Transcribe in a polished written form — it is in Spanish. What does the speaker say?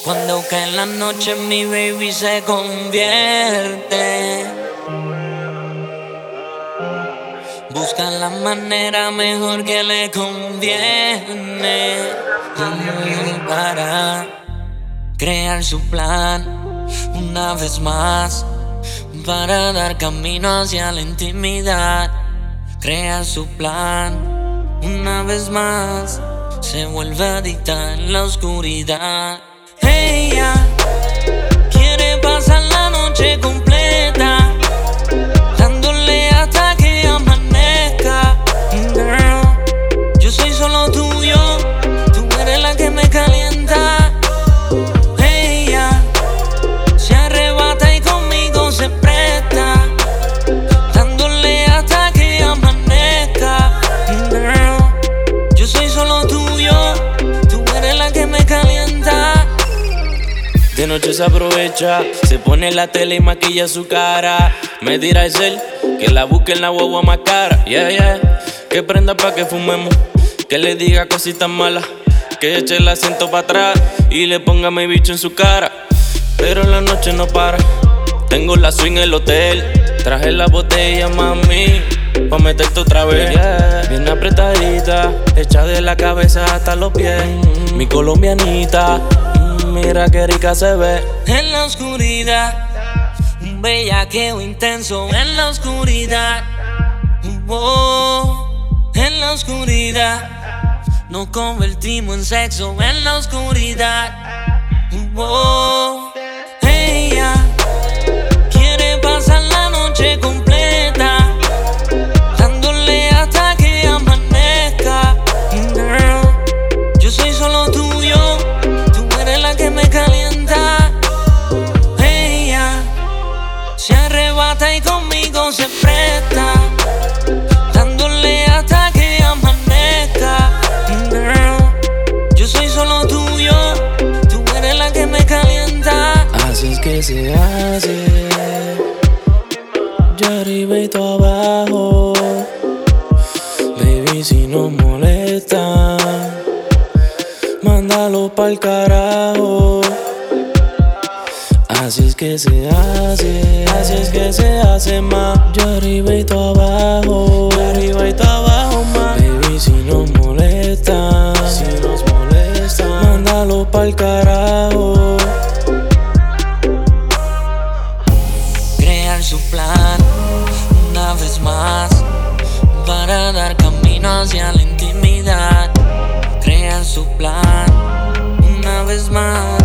Cuando cae la noche mi baby se convierte. Busca la manera mejor que le conviene para crear su plan una vez más, para dar camino hacia la intimidad. Crear su plan una vez más, se vuelve adicta en la oscuridad. Ella quiere pasar la noche completa, dándole hasta que amanezca. Girl, yo soy solo tuyo, tú eres la que me calienta. Ella se arrebata y conmigo se presta, dándole hasta que amanezca. Girl, yo soy solo tuyo, tú eres la que me calienta. De noche se aprovecha, se pone la tele y maquilla su cara. Me dirá es él, que la busque en la guagua más cara. Yeah, yeah, que prenda pa' que fumemos, que le diga cositas malas, que eche el asiento pa' atrás y le ponga mi bicho en su cara. Pero la noche no para, tengo la swing en el hotel. Traje la botella, mami, pa' meterte otra vez. Yeah, bien apretadita, hecha de la cabeza hasta los pies. Mi colombianita, mira qué rica se ve. En la oscuridad, un bellaqueo intenso. En la oscuridad, en la oscuridad, nos convertimos en sexo. En la oscuridad, ella quiere pasar la noche completa, dándole hasta que amanezca. Girl, yo soy solo tuyo, la que me calienta. Ella se arrebata y conmigo se presta, dándole hasta que amanezca. Girl, yo soy solo tuyo, tú eres la que me calienta. Así es que se hace, yo arriba y tú abajo. Baby, si nos molesta, mándalo pa'l carajo. Así es que se hace, así es que se hace más. Yo arriba y tú abajo, yo arriba y tú abajo más. Baby, si nos molesta, mándalo pa'l carajo. Crear su plan una vez más, para dar camino hacia la intimidad. Crear su plan una vez más.